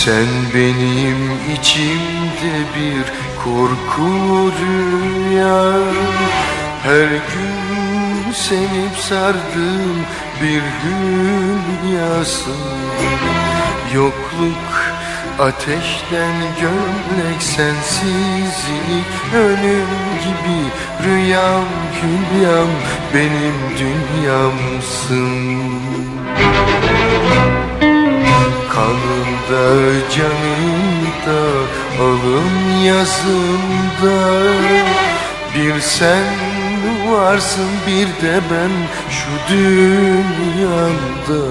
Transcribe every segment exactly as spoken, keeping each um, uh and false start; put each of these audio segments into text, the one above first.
Sen benim içimde bir korkulu rüya, her gün sevip sardığım bir hülyasın. Yokluk ateşten gömlek, sensizlik ölüm gibi. Rüyam hülyam benim dünyamsın. Kanımda canımda alın yazımda bir sen varsın, bir de ben şu dünyamda.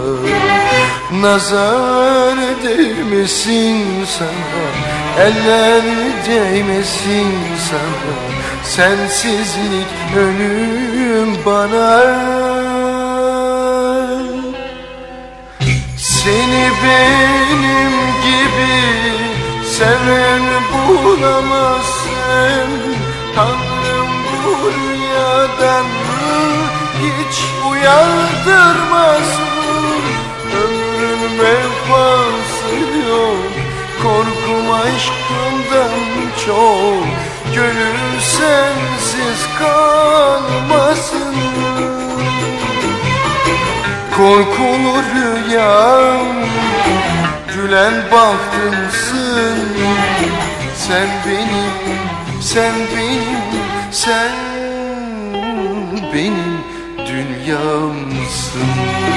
Nazar değmesin sana, eller değmesin sana, sensizlik ölüm bana. Seni benim gibi seven bulamazsın. Tanrım bu rüyadan hiç uyandırmasın. Ömrün vefası yok, korkum aşkından çok. Gönül sensiz kalmasın. Korkulu rüyam, gülen bahtımsın. Sen benim, sen benim, sen benim dünyamsın.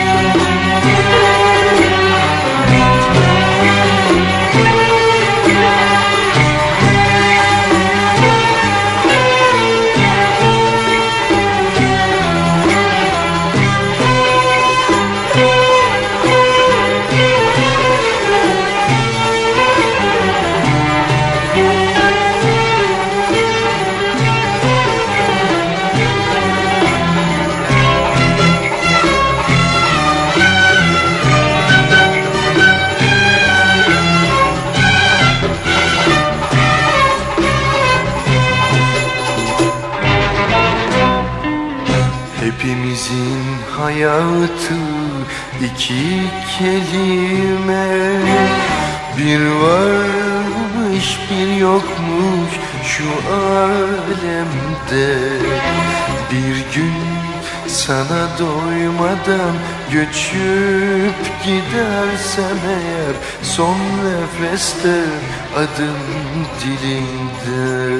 Hepimizin hayatı iki kelime, bir varmış bir yokmuş şu alemde. Bir gün sana doymadan göçüp gidersem eğer, son nefeste adım dilimde.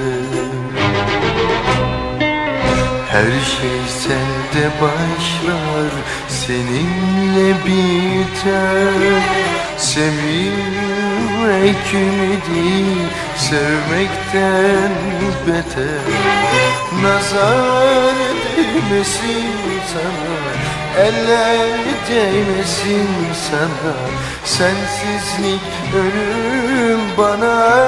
Her şey sende başlar, seninle biter. Sevilmek ümidi, sevmekten beter. Nazar değmesin sana, eller değmesin sana, sensizlik ölüm bana.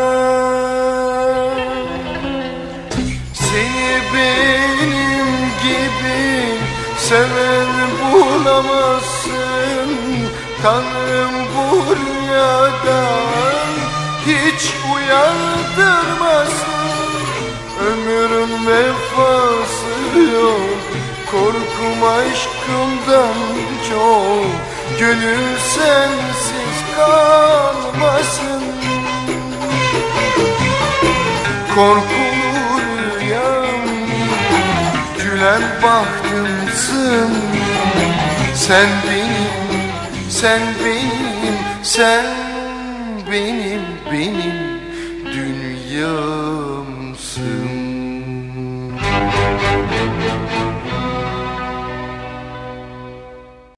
Seven bulamazsın. Tanrım bu rüyadan hiç uyandırmasın. Ömrüm vefası yok, korkum aşkımdan çok. Gönül sensiz kalmasın. Korkulu rüyam, gülen bahtımsın. Sen benim, sen benim, sen benim, benim dünya.